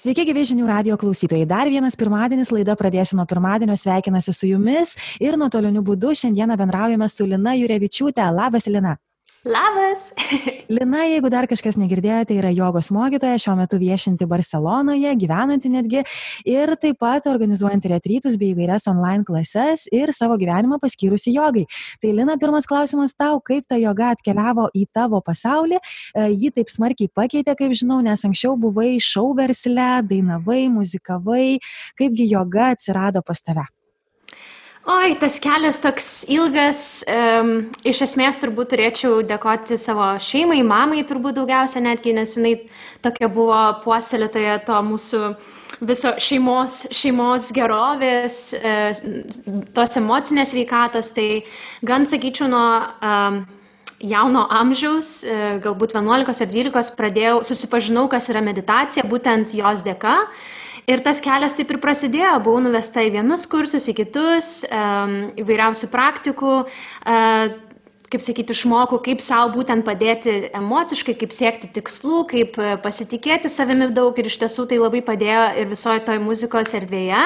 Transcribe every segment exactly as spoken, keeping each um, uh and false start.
Sveiki, gyvi žinių radijo klausytojai. Dar vienas pirmadienis, laida pradėsiu nuo pirmadienio, sveikinasi su jumis ir nuotoliniu būdu šiandieną bendraujame su Lina Jurevičiūtė. Labas, Lina. Labas. Lina, jeigu dar kažkas negirdėjote, yra jogos mokytoja, šiuo metu viešinti Barcelonoje, gyvenanti netgi ir taip pat organizuojanti retrytus bei įvairias online klases ir savo gyvenimą paskyrusi jogai. Tai Lina, pirmas klausimas tau, kaip ta joga atkeliavo į tavo pasaulį, ji taip smarkiai pakeitė, kaip žinau, nes anksčiau buvai šou versle, dainavai, muzikavai, kaipgi joga atsirado pas tave? Oi, tas kelias toks ilgas. Um, iš esmės turbūt turėčiau dėkoti savo šeimai, mamai turbūt daugiausia netgi, nes jinai tokia buvo puoselėtoja to mūsų viso šeimos, šeimos gerovės, e, tos emocinės sveikatos. Tai gan sakyčiau nuo um, jauno amžiaus, e, galbūt vienuolikos ar dvylikos pradėjau, susipažinau, kas yra meditacija, būtent jos dėka. Ir tas kelias taip ir prasidėjo, buvau nuvesta į vienus kursus, į kitus, um, įvairiausių praktikų, uh, kaip sakyti, išmokau, kaip savo būtent padėti emociškai, kaip siekti tikslų, kaip pasitikėti savimi daug ir iš tiesų tai labai padėjo ir visoje toj muzikos erdvėje.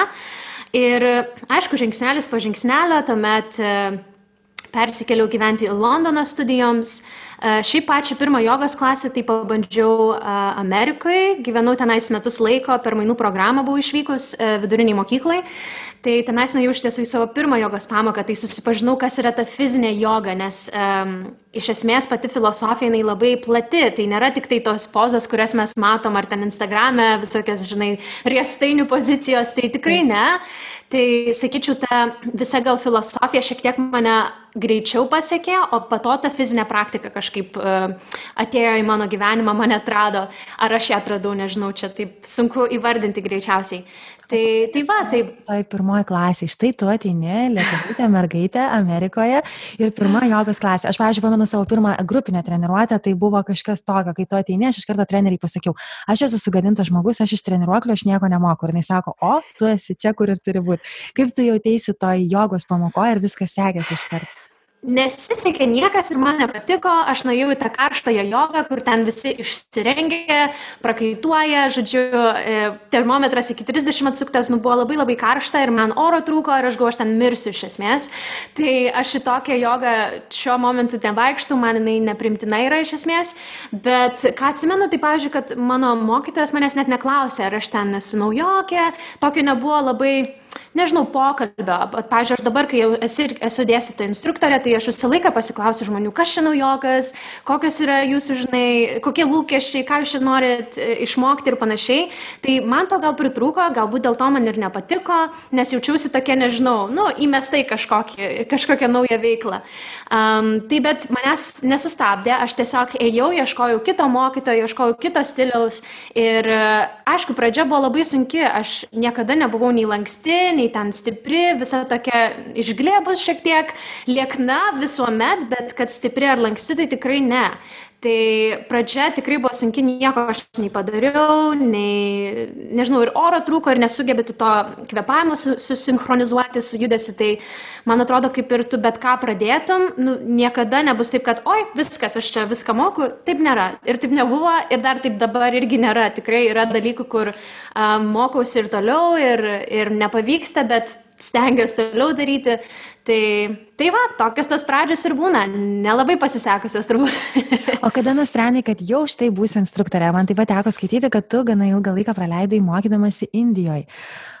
Ir aišku, žingsnelis po žingsnelio, tuomet uh, persikėliau gyventi į Londono studijoms. Šiaip pačią pirmą jogos klasę tai pabandžiau Amerikoje, gyvenau tenais metus laiko, per mainų programą buvau išvykus viduriniai mokyklai, tai tenais nuėjau iš tiesų į savo pirmą jogos pamoką, tai susipažinau, kas yra ta fizinė joga, nes um, iš esmės pati filosofija jinai labai plati, tai nėra tik tai tos pozos, kurias mes matom, ar ten Instagrame, visokias, žinai, riestainių pozicijos, tai tikrai ne. Tai, sakyčiau, ta visa gal filosofija šiek tiek mane greičiau pasiekė, o po to ta fizinė praktika kažkaip uh, atėjo į mano gyvenimą, mane atrado, ar aš ją atradau, nežinau, čia taip sunku įvardinti greičiausiai. Tai, tai va, taip. Tai pirmoji klasė, štai tu ateini, lietuvutė mergaitė Amerikoje ir pirma jogos klasė. Aš, pavyzdžiui, pamenu savo pirmą grupinę treniruotę, tai buvo kažkas tokio, kai tu ateini, aš iš karto treneriai pasakiau, aš esu sugadintas žmogus, aš iš treniruoklio, aš nieko nemoku. Ir jis sako, o, tu esi čia, kur ir turi būti. Kaip tu jautėsi toj jogos pamokoje ir viskas sekėsi iš karto? Nesisekė niekas ir man nepatiko, aš nuėjau į tą karštąją jogą, kur ten visi išsirengia, prakaituoja, žodžiu, termometras iki trisdešimt atsuktas, nu buvo labai labai karšta ir man oro trūko ir aš galvoju, aš ten mirsiu iš esmės. Tai aš į tokią jogą šiuo momentu nevaikštau, man jinai neprimtina yra iš esmės, bet ką atsimenu, tai pavyzdžiui, kad mano mokytojas manęs net neklausė, ar aš ten esu naujokė, tokio nebuvo labai, nežinau, pokalbio, bet, pavyzdžiui, aš dabar, kai jau esu, esu dėstytoja instruktorė, tai aš visą laiką pasiklausiu žmonių, kas čia naujokas, kokios yra jūsų, žinai, kokie lūkesčiai, ką jūs čia norit išmokti ir panašiai. Tai man to gal pritrūko, galbūt dėl to man ir nepatiko, nes jaučiausi tokia, nežinau, nu, įmestai kažkokį, kažkokią naują veiklą. Um, tai bet manęs nesustabdė, aš tiesiog ėjau, ieškojau kito mokytojo, ieškojau kito stiliaus ir, aišku, pradžia buvo labai sunki, aš niekada nebuvau nei lanksti, nei ten stipri, visa tokia išglėbus šiek tiek, liekna visuomet, bet kad stipri ar lanksti, tai tikrai ne. Tai pradžia tikrai buvo sunki, nieko aš nei padariau, nei, nežinau, ir oro trūko, ir nesugebėtų to kvėpavimo susinchronizuoti su judesiu, tai man atrodo, kaip ir tu bet ką pradėtum, nu, niekada nebus taip, kad oi, viskas, aš čia viską moku, taip nėra. Ir taip nebuvo, ir dar taip dabar irgi nėra. Tikrai yra dalykų, kur um, mokausi ir toliau, ir, ir nepavyksta, bet stengiuosi toliau daryti. Tai, tai va, tokios tos pradžios ir būna, nelabai pasisekusios turbūt. O kada nusprendai, kad jau štai būsiu instruktorė? Man taip pat teko skaityti, kad tu gana ilgą laiką praleidai mokydamasi Indijoje.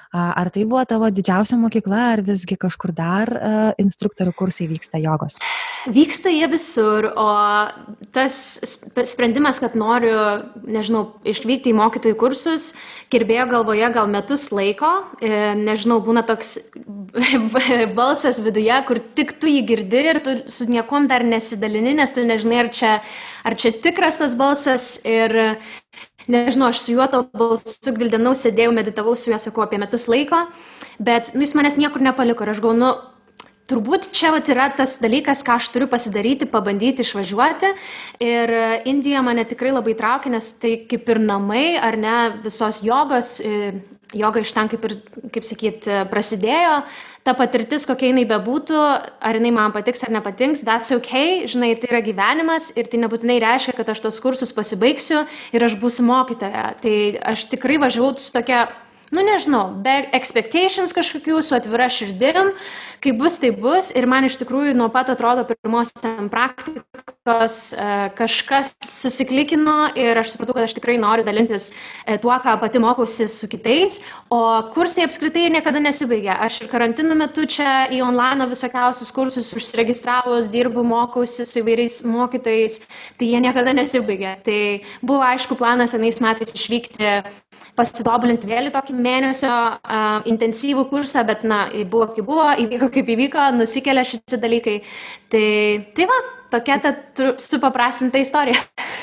Ar tai buvo tavo didžiausia mokykla, ar visgi kažkur dar uh, instruktorių kursai vyksta jogos? Vyksta jie visur, o tas sprendimas, kad noriu, nežinau, išvykti į mokytojų kursus, kirbėjo galvoje gal metus laiko, nežinau, būna toks balsas viduje, kur tik tu jį girdi ir tu su niekom dar nesidalini, nes tu nežinai, ar čia, ar čia tikras tas balsas ir nežinau, aš su juo to balsu gvildenau, sėdėjau, meditavau su juo, sakau, apie metus laiko, bet nu, jis manęs niekur nepaliko ir aš galvoju, nu, turbūt čia vat, yra tas dalykas, ką aš turiu pasidaryti, pabandyti išvažiuoti ir Indija mane tikrai labai traukia, nes tai kaip ir namai, ar ne, visos jogos, joga iš ten, kaip ir, kaip sakyt, prasidėjo. Ta patirtis, kokia jinai bebūtų, ar jinai man patiks ar nepatinks, that's okay, žinai, tai yra gyvenimas ir tai nebūtinai reiškia, kad aš tos kursus pasibaigsiu ir aš būsiu mokytoja. Tai aš tikrai važiavau su tokia, nu nežinau, be expectations kažkokių, su atvira širdim, kai bus, tai bus. Ir man iš tikrųjų nuo pat atrodo pirmos ten praktikos kažkas susiklikino ir aš supratau, kad aš tikrai noriu dalintis tuo, ką pati mokausi su kitais. O kursai apskritai niekada nesibaigia. Aš ir karantino metu čia į online visokiausius kursus užsiregistravus, dirbu, mokausi su įvairiais mokytojais, tai jie niekada nesibaigia. Tai buvo aišku planas senais metais išvykti pasitobulinti vėl į tokį mėnesio uh, intensyvų kursą, bet, na, buvo kaip buvo, įvyko kaip įvyko, nusikelia šitie dalykai. Tai, tai va, tokia ta supaprastinta istorija.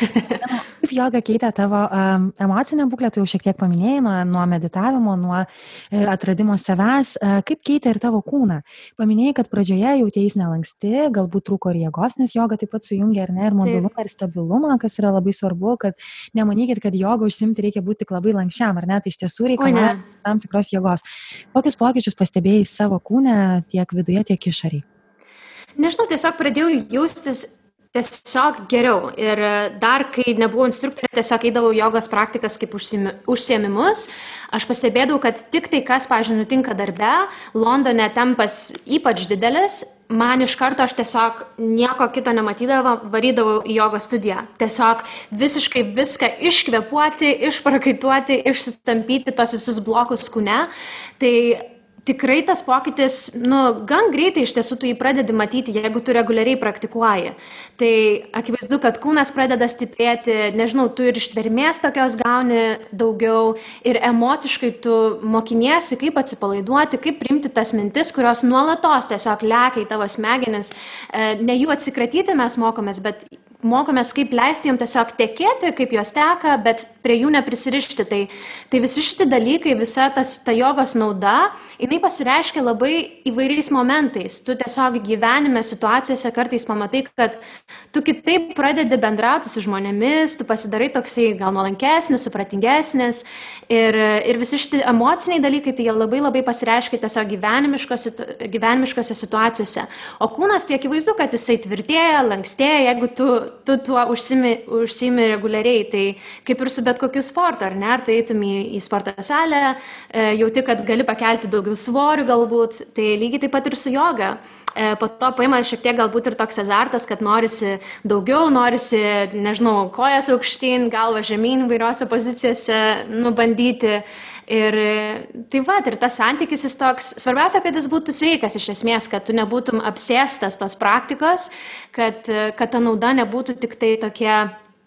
Kaip joga keitė tavo um, emocinę būklę, tu jau šiek tiek paminėjai, nuo, nuo meditavimo, nuo e, atradimo savęs, e, kaip keitė ir tavo kūną? Paminėjai, kad pradžioje jautėjais nelanksti, galbūt trūko ir jėgos, nes joga taip pat sujungia, ar ne, ir mobilumą, ir stabilumą, kas yra labai svarbu, kad nemanykit, kad joga užsimti reikia būti tik labai lankščiam, ar ne, tai iš tiesų reikia tam tikros jėgos. Kokius pokyčius pastebėjai savo kūne tiek viduje, tiek išoriai? Nežinau, tiesiog pradėjau jaustis tiesiog geriau. Ir dar, kai nebuvau instruktorė, tiesiog eidavau jogos praktikas kaip užsiėmimus. Aš pastebėdavau, kad tik tai, kas, pavyzdžiui, nutinka darbe, Londone tempas ypač didelis, man iš karto aš tiesiog nieko kito nematydavau, varydavau į jogos studiją. Tiesiog visiškai viską iškvepuoti, išprakaituoti, išsitampyti tos visus blokus kūne. Tai tikrai tas pokytis, nu, gan greitai iš tiesų tu jį pradedi matyti, jeigu tu reguliariai praktikuoji. Tai akivaizdu, kad kūnas pradeda stiprėti, nežinau, tu ir ištvermės tokios gauni daugiau ir emociškai tu mokiniesi, kaip atsipalaiduoti, kaip priimti tas mintis, kurios nuolatos tiesiog lekia į tavo smegenis. Ne jų atsikratyti mes mokomės, bet mokomės, kaip leisti jom tiesiog tekėti, kaip jos teka, bet prie jų neprisirišti. Tai, tai visi šitie dalykai, visa tas, ta jogos nauda, jinai pasireiškia labai įvairiais momentais. Tu tiesiog gyvenime situacijose kartais pamatai, kad tu kitaip pradedi bendrauti su žmonėmis, tu pasidarai toksai gal nuolankesnis, supratingesnis ir, ir visi šitie emociniai dalykai, tai jie labai labai pasireiškia tiesiog gyvenimiškose, gyvenimiškose situacijose. O kūnas tai akivaizdu, kad jisai tvirtėja, lankstėja, jeigu tu tu tuo užsimi, užsimi reguliariai, tai kaip ir su bet kokiu sportu, ar ne, ar tu eitum į, į sporto salę, e, jauti, kad gali pakelti daugiau svorių galbūt, tai lygiai taip pat ir su joga. E, po to paima šiek tiek galbūt ir toks azartas, kad norisi daugiau, norisi, nežinau, kojas aukštyn, galva žemyn, vairiose pozicijose nubandyti. Ir tai va, ir tas santykis jis toks, svarbiausia, kad jis būtų sveikas iš esmės, kad tu nebūtum apsėstas tos praktikos, kad, kad ta nauda nebūtų tik tai tokia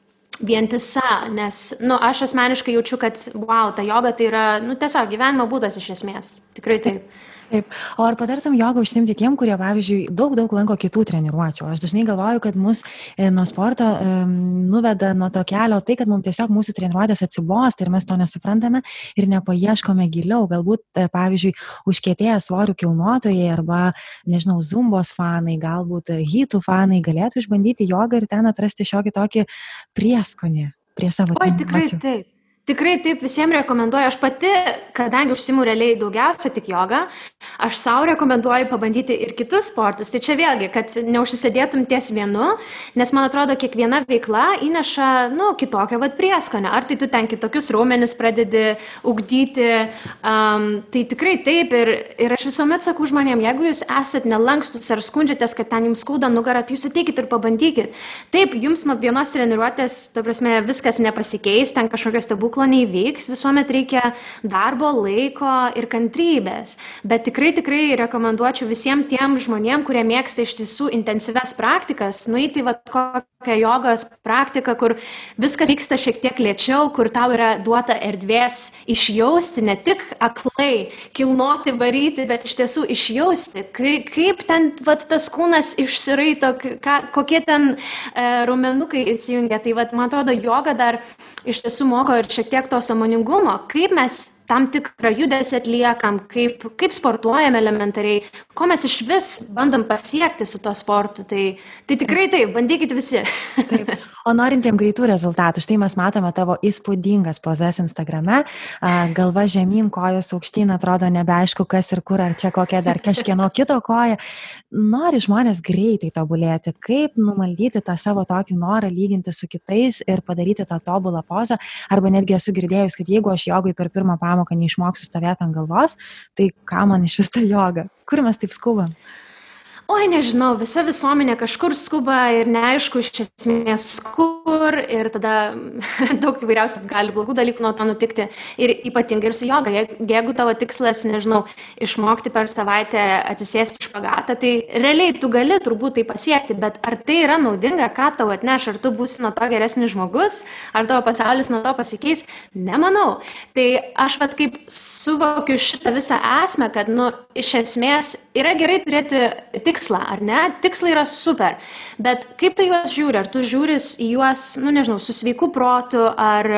vientisa, nes, nu, aš asmeniškai jaučiu, kad, wow, ta joga tai yra, nu, tiesiog gyvenimo būdas iš esmės, tikrai taip. Taip. O ar patartum jogą užsiimti tiem, kurie, pavyzdžiui, daug, daug lanko kitų treniruočių? Aš dažnai galvoju, kad mus e, nuo sporto e, nuveda nuo to kelio tai, kad mums tiesiog mūsų treniruotės atsibosta ir mes to nesuprantame ir nepaieškome giliau. Galbūt, e, pavyzdžiui, užkietėję svorių kilnotojai arba, nežinau, zumbos fanai, galbūt hitų fanai galėtų išbandyti jogą ir ten atrasti šiokį tokį prieskonį prie savo treniruočių. Oi, tikrai taip. Tikrai taip visiems rekomenduoju. Aš pati, kadangi užsiimu realiai daugiausia tik jogą, aš savo rekomenduoju pabandyti ir kitus sportus. Tai čia vėlgi, kad neužsisėdėtum ties vienu, nes man atrodo, kiekviena veikla įneša, nu, kitokią vat prieskonę. Ar tai tu ten kitokius raumenis pradedi ugdyti. Um, tai tikrai taip. Ir, ir aš visuomet sakau žmonėm, jeigu jūs esat nelankstus ar skundžiatės, kad ten jums skauda nugarą, tai jūs ateikit ir pabandykit. Taip, jums nuo vienos treniruotės, ta prasme, viskas nepasikeis, ten kažkokios stebuklos neįvyks, visuomet reikia darbo, laiko ir kantrybės. Bet tikrai, tikrai rekomenduočiau visiems tiem žmonėm, kurie mėgsta iš tiesų intensyves praktikas, nueiti vat kokią jogos praktiką, kur viskas vyksta šiek tiek lėčiau, kur tau yra duota erdvės išjausti, ne tik aklai, kilnoti, varyti, bet iš tiesų išjausti, kaip, kaip ten vat, tas kūnas išsiraito, ką, kokie ten e, raumenukai įsijungia. Tai vat, man atrodo, joga dar iš tiesų moko ir šiek tiek to sąmoningumo, kaip mes tam tikrą judesį atliekam, kaip, kaip sportuojam elementariai, ko mes iš vis bandom pasiekti su to sportu. Tai, tai tikrai taip, bandykit visi. Taip. O norintiem greitų rezultatų, štai mes matome tavo įspūdingas pozas Instagrame, galva žemyn, kojos aukštyn, atrodo nebeaišku, kas ir kur, ar čia kokia dar kažkieno kito koja. Nori žmonės greitai tobulėti, kaip numaldyti tą savo tokį norą lyginti su kitais ir padaryti tą tobulą pozą, arba netgi esu girdėjus, kad jeigu aš jogui per pirmą pamoką neišmoksiu stovėti ant galvos, tai ką man iš vis ta joga? Kur mes taip skubam? Oi, nežinau, visa visuomenė kažkur skuba ir neaišku iš esmės kur ir tada daug įvairiausių gali blogų dalykų nuo to nutikti ir ypatingai ir su joga. Jeigu tavo tikslas, nežinau, išmokti per savaitę atsisėsti špagatą, tai realiai tu gali turbūt tai pasiekti, bet ar tai yra naudinga, ką tau atneš, ar tu būsi nuo to geresnis žmogus, ar tavo pasaulis nuo to pasikeis, nemanau. Tai aš vat kaip suvokiu šitą visą esmę, kad, nu, iš esmės yra gerai turėti tik tikslą, ar ne? Tikslai yra super, bet kaip tu juos žiūri? Ar tu žiūri į juos, nu nežinau, su sveiku protu, ar,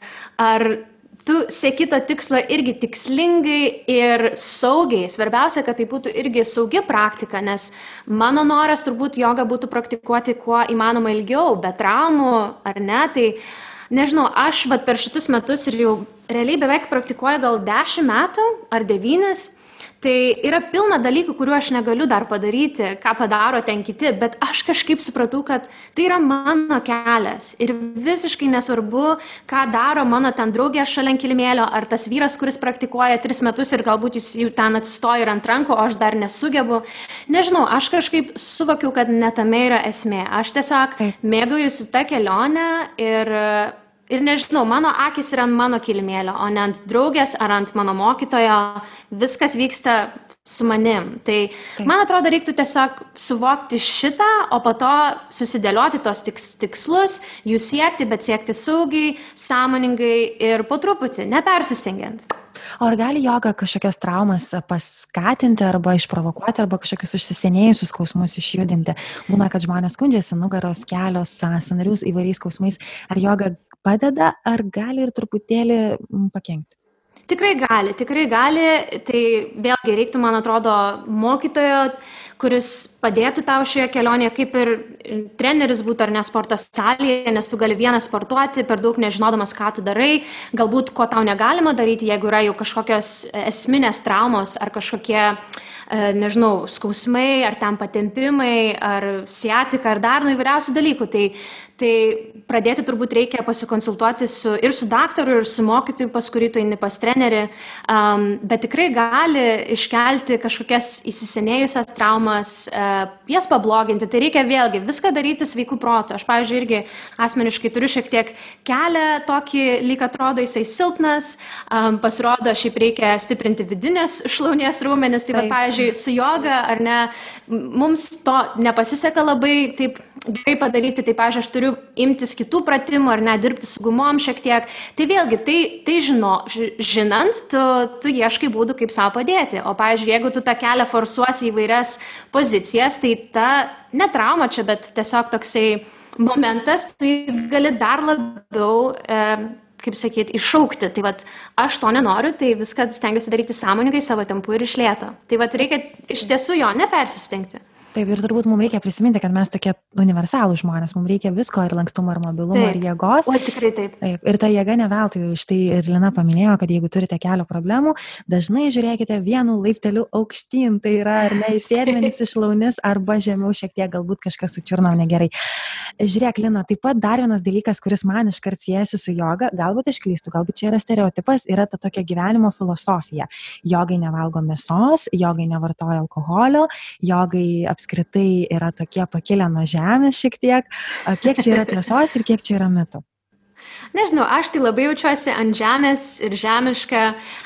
ar tu sieki to tikslo irgi tikslingai ir saugiai? Svarbiausia, kad tai būtų irgi saugi praktika, nes mano noras turbūt jogą būtų praktikuoti kuo įmanoma ilgiau, be traumų, ar ne? Tai nežinau, aš vat, per šitus metus ir jau realiai beveik praktikuoju gal dešimt metų ar devynis. Tai yra pilna dalykų, kuriuo aš negaliu dar padaryti, ką padaro ten kiti, bet aš kažkaip supratau, kad tai yra mano kelias ir visiškai nesvarbu, ką daro mano ten draugė šalia kilimėlio, ar tas vyras, kuris praktikuoja tris metus ir galbūt jis jau ten atsistoja ir ant rankų, o aš dar nesugebu. Nežinau, aš kažkaip suvokiau, kad netame yra esmė. Aš tiesiog mėgaujuosi tą kelionę ir... Ir nežinau, mano akis yra ant mano kilimėlio, o ne ant draugės ar ant mano mokytojo, viskas vyksta su manim. Tai man atrodo, reiktų tiesiog suvokti šitą, o po to susidėlioti tos tikslus, jų siekti, bet siekti saugiai, sąmoningai ir po truputį, nepersistengiant. O ar gali joga kažkokias traumas paskatinti arba išprovokuoti, arba kažkokius užsisenėjusius skausmus išjudinti? Būna, kad žmonės skundžiasi nugaros, kelios, sąnarius įvairiais skausmais. Ar joga padeda, ar gali ir truputėlį pakenkti? Tikrai gali, tikrai gali. Tai vėlgi reiktų, man atrodo, mokytojo, kuris padėtų tau šioje kelionėje, kaip ir treneris būtų ar ne sporto salėje, nes tu gali vienas sportuoti, per daug nežinodamas, ką tu darai, galbūt ko tau negalima daryti, jeigu yra jau kažkokios esminės traumos ar kažkokie, nežinau, skausmai, ar ten patempimai, ar sciatika, ar dar nu įvairiausių dalykų. Tai, tai pradėti turbūt reikia pasikonsultuoti su, ir su daktaru, ir su mokytoju, pas kurį tu eini pas trenerį, um, bet tikrai gali iškelti kažkokias įsisenėjusias traumas, uh, jas pabloginti. Tai reikia vėlgi viską daryti sveikų protų. Aš, pavyzdžiui, irgi asmeniškai turiu šiek tiek kelią tokį, lyg atrodo jisai silpnas, um, pasirodo, šiaip reikia stiprinti vidinės šlaunies raumenis, tai, bet, pavyzdžiui, su joga, ar ne, mums to nepasiseka labai taip gerai padaryti, tai, pavyzdžiui, aš turiu imtis kitų pratimų, ar ne, dirbti su gumom šiek tiek. Tai vėlgi, tai, tai žino, žinant, tu, tu ieškai būdų, kaip savo padėti. O, pavyzdžiui, jeigu tu tą kelią forsuosi į vairias pozicijas, tai ta ne trauma čia, bet tiesiog toksai momentas, tu gali dar labiau... E, kaip sakyti, iššaukti. Tai vat, aš to nenoriu, tai viską stengiuosi daryti sąmoningai, savo tempu ir iš lėto. Tai vat, reikia iš tiesų jo nepersistengti. Taip, ir turbūt mums reikia prisiminti, kad mes tokie universalų žmonės, mums reikia visko, ir lankstumo, ir mobilumo, taip, ir jėgos. O tikrai taip. Taip. Ir ta jėga neveltui, štai ir Lina paminėjo, kad jeigu turite kelio problemų, dažnai žiūrėkite vienu laipteliu aukštyn, tai yra ar ne įsėdmenis iš launis, arba žemiau šiek tiek galbūt kažkas sučiurnau negerai. Žiūrėk, Lina, taip pat dar vienas dalykas, kuris man iškart siejasi su joga, galbūt aš klystu, galbūt čia yra stereotipas, yra ta tokia gyvenimo filosofija. Jogai nevalgo mėsos, jogai nevartoja alkoholio, jogai apskritai yra tokie pakilę nuo žemės šiek tiek. Kiek čia yra tiesos ir kiek čia yra mitų? Nežinau, aš tai labai jaučiuosi ant žemės ir žemiška.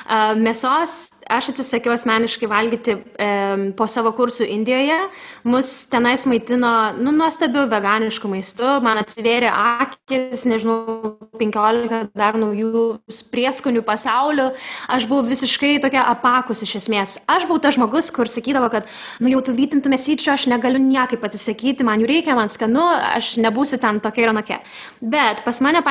Mėsos aš atsisakiau asmeniškai valgyti e, po savo kursų Indijoje. Mus tenais maitino nu, nuostabiu veganišku maistu. Man atsivėrė akis, nežinau, penkiolika dar naujų prieskonių pasaulių. Aš buvau visiškai tokia apakus iš esmės. Aš buvau tas žmogus, kur sakydavo, kad nu jau tu vytintų mėsyčių, aš negaliu niekaip atsisakyti, man jų reikia, man skanu, aš nebūsiu ten tokia ir anokia. Bet pas mane, pavyzdžiui, šitas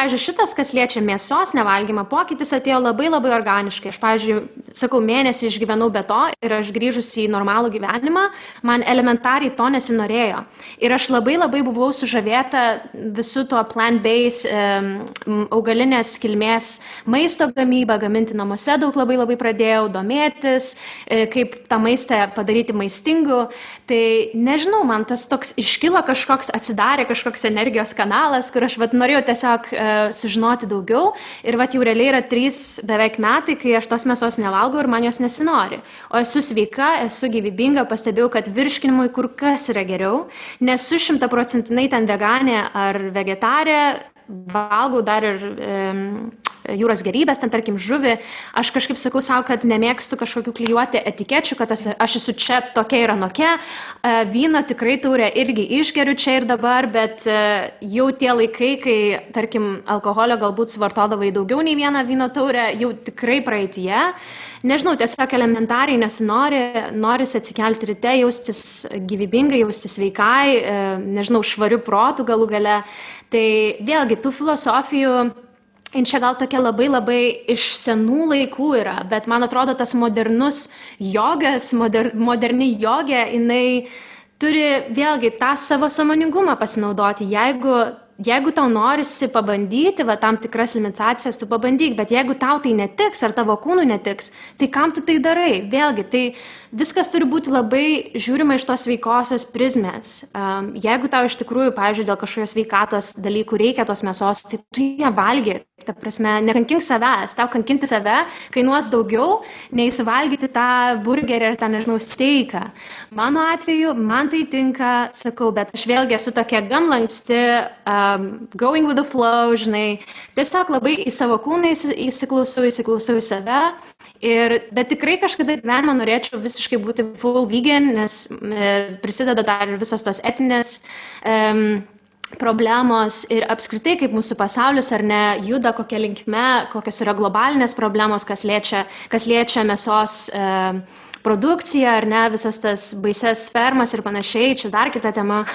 kitas, kas liečia mėsos nevalgymą, pokytis atėjo labai labai organiškai. Aš, pavyzdžiui, sakau, mėnesį išgyvenau be to ir aš grįžusi į normalų gyvenimą, man elementariai to nesinorėjo. Ir aš labai labai buvau sužavėta visų tuo plant-based, um, augalinės kilmės maisto gamybą, gaminti namuose daug labai labai pradėjau domėtis, kaip tą maistą padaryti maistingu. Tai nežinau, man tas toks iškilo kažkoks, atsidarė kažkoks energijos kanalas, kur aš vat, norėjau tiesiog uh, sužinoti daugiau. Ir vat, jau realiai yra trys beveik metai, kai aš tos mėsos nevalgau ir man jos nesinori. O esu sveika, esu gyvybinga, pastebėjau, kad virškinimui kur kas yra geriau. Nesu šimtaprocentinai ten veganė ar vegetarė, valgau dar ir um, jūros gerybės, ten tarkim žuvį. Aš kažkaip sakau savo, kad nemėgstu kažkokių klijuoti etikečių, kad aš esu čia tokia ir anokia. Vyną tikrai taurę irgi išgeriu čia ir dabar, bet jau tie laikai, kai tarkim alkoholio galbūt suvartodavai daugiau nei vieną vyno taurę, jau tikrai praeityje. Nežinau, tiesiog elementariai nesinori, norisi atsikelti ryte, jaustis gyvybingai, jaustis sveikai, nežinau, švariu protu galų gale. Tai vėlgi, tų filosofijų, in čia gal tokia labai labai iš senų laikų yra, bet man atrodo tas modernus jogas, moder, moderni jogė, jinai turi vėlgi tą savo sąmoningumą pasinaudoti. Jeigu, jeigu tau norisi pabandyti va, tam tikras limitacijas, tu pabandyk, bet jeigu tau tai netiks ar tavo kūnui netiks, tai kam tu tai darai? Vėlgi, tai viskas turi būti labai žiūrima iš tos sveikosios prizmės. Um, jeigu tau iš tikrųjų, pavyzdžiui, dėl kažkokios sveikatos dalykų reikia tos mėsos, tai tu ją valgy. Ta prasme, nekankink savęs, tau kankinti save kainuos daugiau, nei suvalgyti tą burgerį ar tą, nežinau, steiką. Mano atveju, man tai tinka, sakau, bet aš vėlgi esu tokia gan lanksti, um, going with the flow, žinai, tiesiog labai į savo kūną įsiklausau, įsiklausau į save. Ir, bet tikrai kažkada gyvenime norėčiau visiškai būti full vegan, nes e, prisideda dar ir visos tos etinės um, problemos ir apskritai kaip mūsų pasaulis ar ne juda kokia linkme, kokios yra globalinės problemos, kas liečia, kas liečia mėsos e, produkciją ar ne, visas tas baises fermas ir panašiai, čia dar kita tema.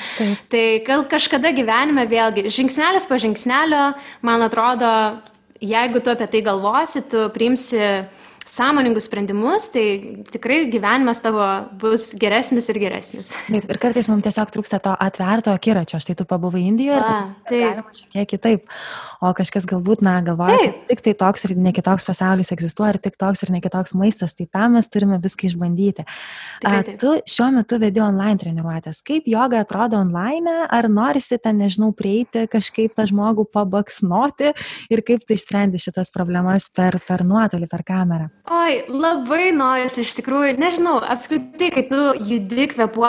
Tai gal kažkada gyvenime vėlgi, žingsnelis po žingsnelio, man atrodo, jeigu tu apie tai galvosi, tu priimsi sąmoningus sprendimus, tai tikrai gyvenimas tavo bus geresnis ir geresnis. Taip, ir kartais mums tiesiog trūksta to atverto akiračio. Štai tu pabuvai Indijoje ir galima šiek kiek o kažkas galbūt, na, galvoja, kad tik tai toks ir ne kitoks pasaulis egzistuoja, ir tik toks ir ne kitoks maistas, tai tam mes turime viską išbandyti. Tikrai, taip. Tu šiuo metu vedi online treniruotės. Kaip joga atrodo online, ar norisi ten, nežinau, prieiti, kažkaip tą žmogų pabaksnoti ir kaip tu išsprendi šitas problemas per, per nuotolį, per kamerą? Oi, labai norisi iš tikrųjų, nežinau, apskritai, kai tu judi,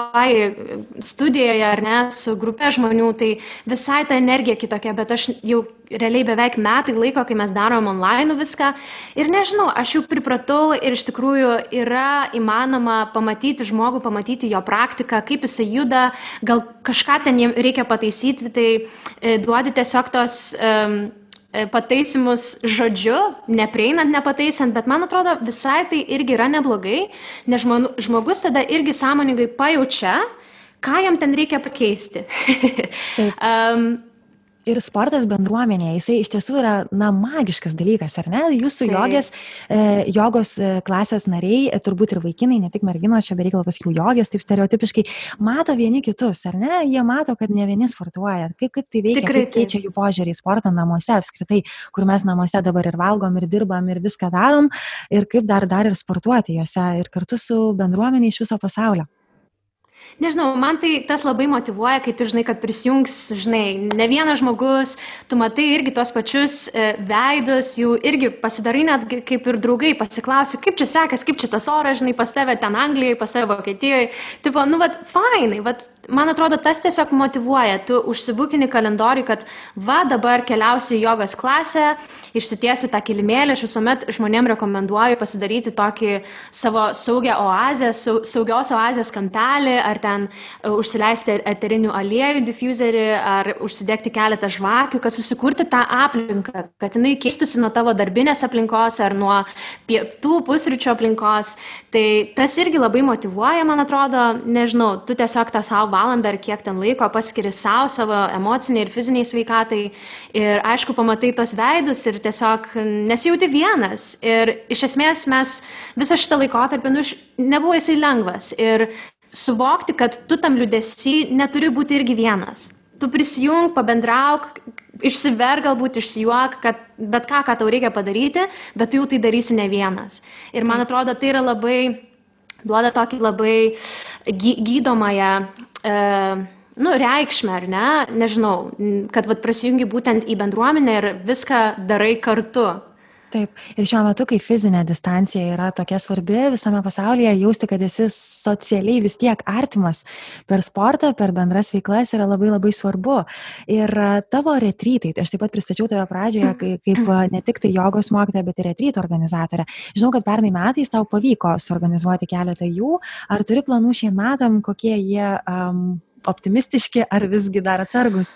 kvepuoji studijoje ar ne, su grupė žmonių, tai visai ta energija kitokia, bet aš jau realiai beveik metai laiko, kai mes darom online viską ir nežinau, aš jau pripratau ir iš tikrųjų yra įmanoma pamatyti žmogų, pamatyti jo praktiką, kaip jisai juda, gal kažką ten reikia pataisyti, tai e, duodi tiesiog tos um, pataisimus žodžiu, neprieinant, nepataisant, bet man atrodo visai tai irgi yra neblogai, nes žmogus tada irgi sąmoningai pajaučia, ką jam ten reikia pakeisti. um, Ir sportas bendruomenėje, jisai iš tiesų yra, na, magiškas dalykas, ar ne? Jūsų jogės, e, jogos klasės nariai, turbūt ir vaikinai, ne tik merginos, čia bereikalo pasakiau jogės, taip stereotipiškai, mato vieni kitus, ar ne? Jie mato, kad ne vieni sportuoja. Kaip, kaip tai veikia, Tikrai, kaip keičia jų požiūrį į sportą namuose apskritai, kur mes namuose dabar ir valgom, ir dirbam, ir viską darom, ir kaip dar, dar ir sportuoti juose, ir kartu su bendruomenė iš viso pasaulio. Nežinau, man tai tas labai motyvuoja, kai tu žinai, kad prisijungs, žinai, ne vienas žmogus, tu matai irgi tuos pačius e, veidus, jų irgi pasidarai net kaip ir draugai, pasiklausi, kaip čia sekas, kaip čia tas oras, žinai, pas tave ten Anglijoje, pas tave Vokietijoje, tipo, nu, vat, fainai, vat, man atrodo, tas tiesiog motyvuoja, tu užsibukini kalendorių, kad va, dabar keliausiu į jogos klasę, išsitiesiu tą kilimėlį, aš visuomet žmonėm rekomenduoju pasidaryti tokį savo saugią oazę, saugios oazės kampelį, ar ten užsileisti eterinių aliejų diffuserį, ar užsidegti keletą žvakių, kad susikurti tą aplinką, kad jinai keistusi nuo tavo darbinės aplinkos ar nuo pietų pusryčio aplinkos. Tai tas irgi labai motyvuoja, man atrodo, nežinau, tu tiesiog tą savo valandą ar kiek ten laiko paskiri savo, savo emociniai ir fiziniai sveikatai. Ir aišku, pamatai tos veidus ir tiesiog nesijauti vienas. Ir iš esmės mes visą šitą laikotarpį, nu, nebuvo jisai lengvas. Ir suvokti, kad tu tam liūdesy neturi būti irgi vienas. Tu prisijung, pabendrauk, išsiver galbūt, išsijuok, kad bet ką, ką tau reikia padaryti, bet tu jau tai darysi ne vienas. Ir man atrodo, tai yra labai, duoda tokį labai gy, gydomąją e, nu, reikšmę, ar ne, nežinau, kad vat, prisijungi būtent į bendruomenę ir viską darai kartu. Taip, ir šiuo metu, kai fizinė distancija yra tokia svarbi visame pasaulyje, jausti, kad esi socialiai vis tiek artimas per sportą, per bendras veiklas yra labai labai svarbu. Ir tavo retrytai, tai aš taip pat pristačiau tave pradžioje kaip, kaip ne tik tai jogos mokytoja, bet ir retryto organizatorė. Žinau, kad pernai metais tau pavyko suorganizuoti keletą jų. Ar turi planų šiem metam, kokie jie um, optimistiški ar visgi dar atsargus?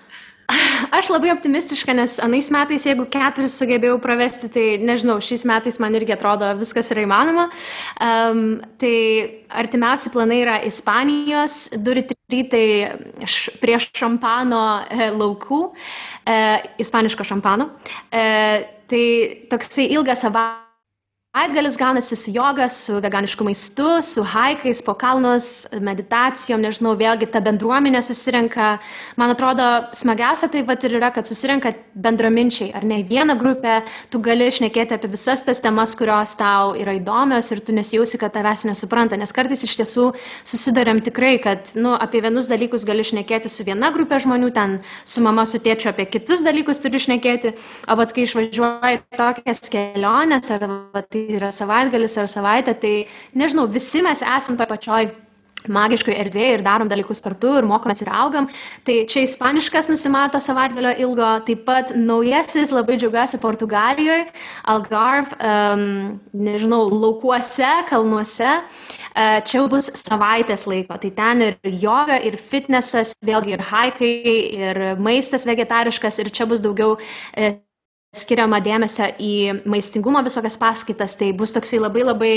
Aš labai optimistiška, nes anais metais, jeigu keturis sugebėjau pravesti, tai nežinau, šiais metais man irgi atrodo viskas yra įmanoma. Um, tai artimiausi planai yra Ispanijos, du retrytai prie šampano e, laukų, e, ispaniško šampano. E, tai toksai ilgas savaitgalis. Atgalis gaunasi su joga, su veganišku maistu, su haikais po kalnus, meditacijom, nežinau, vėlgi ta bendruomenė susirenka. Man atrodo, smagiausia tai vat ir yra, kad susirenka bendraminčiai, ar ne, vieną grupę, tu gali šnekėti apie visas tas temas, kurios tau yra įdomios ir tu nesijausi, kad tavęs nesupranta, nes kartais iš tiesų susidariam tikrai, kad nu, apie vienus dalykus gali šnekėti su viena grupė žmonių, ten su mama, su tėčiu apie kitus dalykus turi šnekėti, o vat kai išvažiuoji tokias keliones, ar vat yra savaitgalis ar savaitė, tai nežinau, visi mes esam toj pačioj magiškoje erdvėje ir darom dalykus kartu ir mokomės ir augam. Tai čia ispaniškas nusimato savaitgalio ilgo, taip pat naujasis, labai džiaugiuosi Portugalijoje, Algarve, um, nežinau, laukuose, kalnuose. Uh, čia bus savaitės laiko, tai ten ir joga, ir fitnessas, vėlgi ir haikai, ir maistas vegetariškas, ir čia bus daugiau uh, skiriama dėmesio į maistingumo visokias paskaitas, tai bus toksai labai labai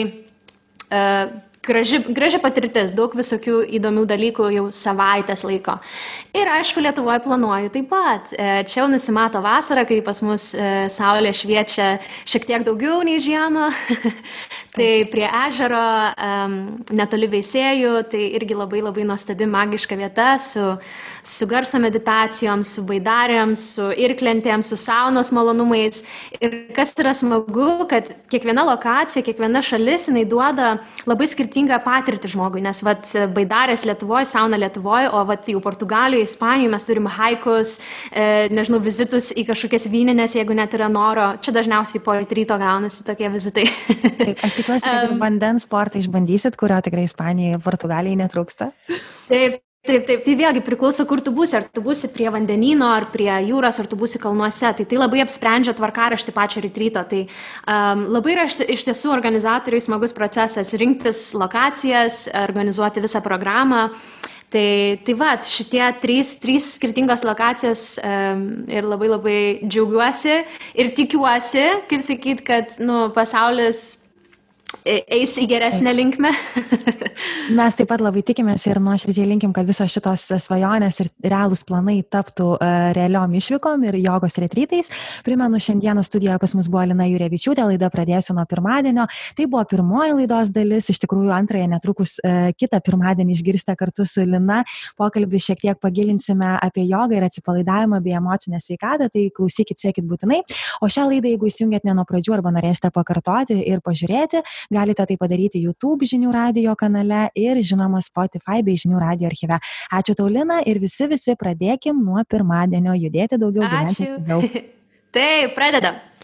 uh, graži, graži patirtis, daug visokių įdomių dalykų jau savaitės laiko. Ir aišku, Lietuvoje planuoju taip pat. Čia jau nusimato vasara, kai pas mus saulė šviečia šiek tiek daugiau nei žiemą. Tai prie ežero, um, netoli Veisiejų, tai irgi labai labai nuostabi magiška vieta su, su garso meditacijom, su baidarėm, su irklentėm, su saunos malonumais. Ir kas yra smagu, kad kiekviena lokacija, kiekviena šalis, jinai duoda labai skirtingą patirtį žmogui, nes vat, baidarės Lietuvoje, sauna Lietuvoje, o vat, jau Portugalijoje, Ispanijoje mes turim haikus, e, nežinau, vizitus į kažkokias vyninės, jeigu net yra noro. Čia dažniausiai po ryto gaunasi tokie vizitai. Taip, aš tikiuosi, kad ir vandens sportą išbandysit, kurio tikrai Ispanijoje, Portugalijai netrūksta. Taip. Taip, taip, tai vėlgi priklauso, kur tu būsi, ar tu būsi prie vandenyno, ar prie jūros, ar tu būsi kalnuose, tai tai labai apsprendžia tvarkaraštį pačio retryto, tai um, labai yra iš tiesų organizatoriui smagus procesas rinktis lokacijas, organizuoti visą programą, tai, tai va, šitie trys, trys skirtingos lokacijos um, ir labai labai džiaugiuosi ir tikiuosi, kaip sakyt, kad nu, pasaulis eis į geresnę linkmę. Mes taip pat labai tikimės ir nuoširdžiai linkim, kad visos šitos svajonės ir realūs planai taptų uh, realiom išvykom ir jogos retrytais. Primenu, šiandieną studijoje pas mus buvo Lina Jurevičiūtė, laida pradėsiu nuo pirmadienio. Tai buvo pirmoji laidos dalis, iš tikrųjų antrąją netrukus uh, kitą pirmadienį išgirsite kartu su Lina. Pokalbį šiek tiek pagilinsime apie jogą ir atsipalaidavimą bei emocinę sveikatą, tai klausykit, sekit būtinai. O šią laidą, jeigu įsijungėt ne nuo pradžių arba norėsite pakartoti ir pažiūrėti, galite tai padaryti YouTube žinių radijo kanale ir žinoma Spotify bei žinių radijo archyve. Ačiū tau, Lina, ir visi visi pradėkim nuo pirmadienio judėti daugiau, gyventi daugiau. Taip, pradedam.